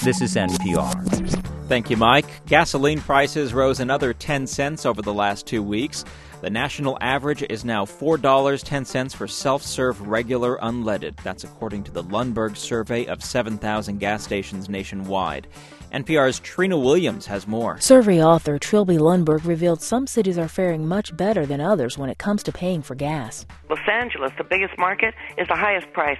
This is NPR. Thank you, Mike. Gasoline prices rose another 10 cents over the last 2 weeks. The national average is now $4.10 for self-serve regular unleaded. That's according to the Lundberg survey of 7,000 gas stations nationwide. NPR's Trina Williams has more. Survey author Trilby Lundberg revealed some cities are faring much better than others when it comes to paying for gas. Los Angeles, the biggest market, is the highest price,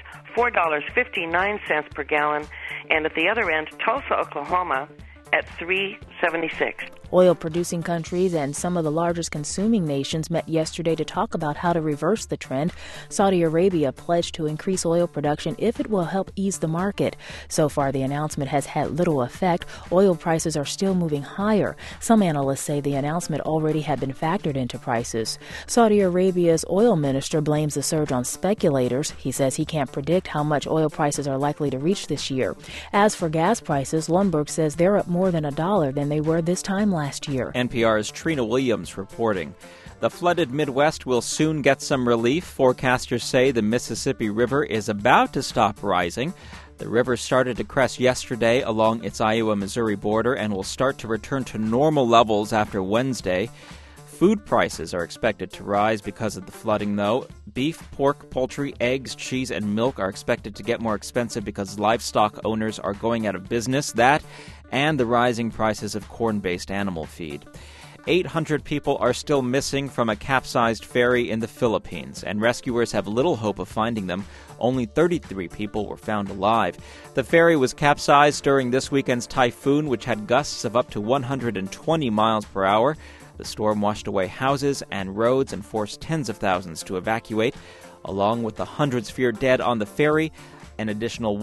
$4.59 per gallon. And at the other end, Tulsa, Oklahoma, at $3.76. Oil-producing countries and some of the largest consuming nations met yesterday to talk about how to reverse the trend. Saudi Arabia pledged to increase oil production if it will help ease the market. So far, the announcement has had little effect. Oil prices are still moving higher. Some analysts say the announcement already had been factored into prices. Saudi Arabia's oil minister blames the surge on speculators. He says he can't predict how much oil prices are likely to reach this year. As for gas prices, Lundberg says they're up more than $1 than they were this time last year. NPR's Trina Williams reporting. The flooded Midwest will soon get some relief. Forecasters say the Mississippi River is about to stop rising. The river started to crest yesterday along its Iowa-Missouri border and will start to return to normal levels after Wednesday. Food prices are expected to rise because of the flooding, though. Beef, pork, poultry, eggs, cheese, and milk are expected to get more expensive because livestock owners are going out of business. That and the rising prices of corn-based animal feed. 800 people are still missing from a capsized ferry in the Philippines, and rescuers have little hope of finding them. Only 33 people were found alive. The ferry was capsized during this weekend's typhoon, which had gusts of up to 120 miles per hour. The storm washed away houses and roads and forced tens of thousands to evacuate. Along with the hundreds feared dead on the ferry, an additional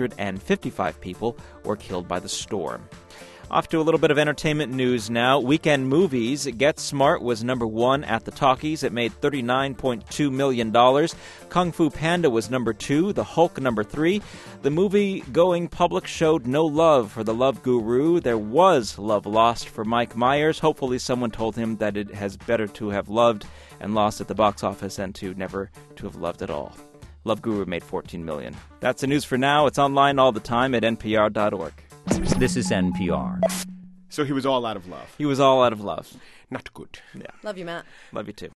155 people were killed by the storm. Off to a little bit of entertainment news now. Weekend movies. Get Smart was number one at the talkies. It made $39.2 million. Kung Fu Panda was number 2. The Hulk number 3. The movie-going public showed no love for the Love Guru. There was love lost for Mike Myers. Hopefully someone told him that it has better to have loved and lost at the box office than to never to have loved at all. Love Guru made $14 million. That's the news for now. It's online all the time at npr.org. This is NPR. So he was all out of love. He was all out of love. Not good. Yeah. Love you, Matt. Love you too.